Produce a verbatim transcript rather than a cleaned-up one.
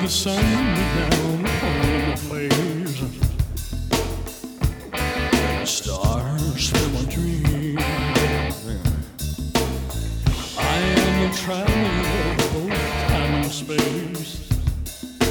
the sun down on my face. Stars fill my dreams. I am a traveler of both time and space.